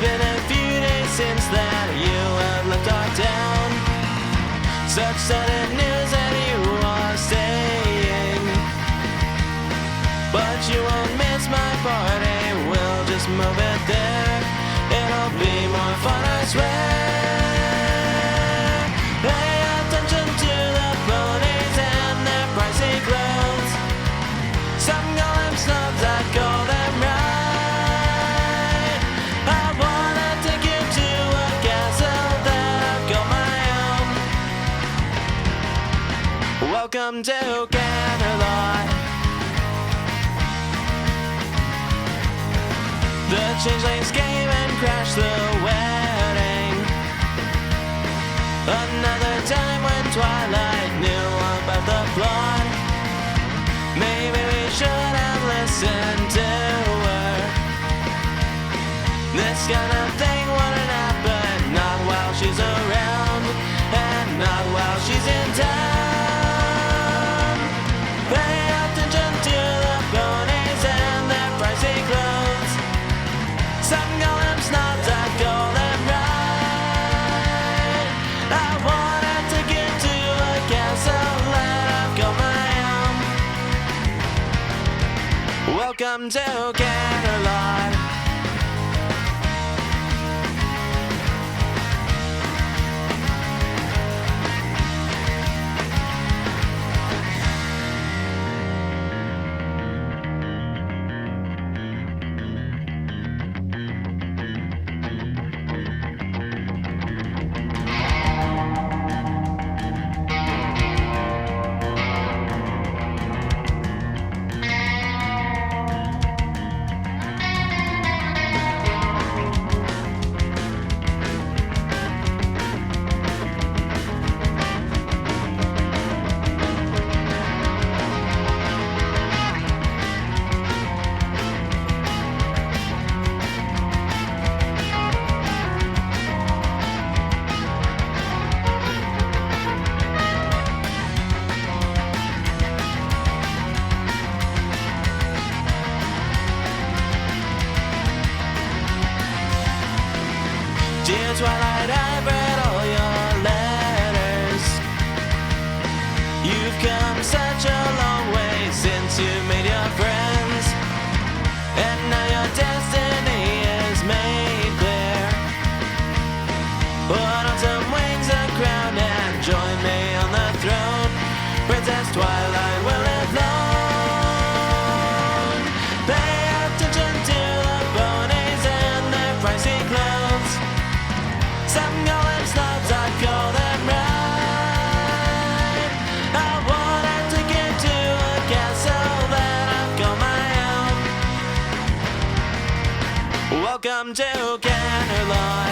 been a few days since that you have left our town. Such sudden news that you are staying, but you won't miss my party. We'll just move it there. It'll be more fun, I swear. Pay attention to the ponies and their pricey clothes. Some call them snobs, I call them right. I wanna take you to a castle that I've got my own. Welcome to Canterlot. The changelings came and crashed the wedding. Another time when Twilight knew about the plot. Maybe we should have listened to her. This kind of thing wouldn't happen, not while she's around, and not while she's in town. Pay attention to the ponies and their pricey clothes. Some call them snobs, I call them right. I wanna take you to a castle that I've got my own. Welcome to Canterlot. Dear Twilight, I've read all your letters. You've come such a long way since you made your friends, and now your destiny is made clear. Put on some wings, a crown, and join me on the throne. Princess Twilight will live long. Pay attention to the ponies and their pricey clothes. Some call them snobs, I call them right. I wanna take you to a castle that I've got my own. Welcome to Canterlot.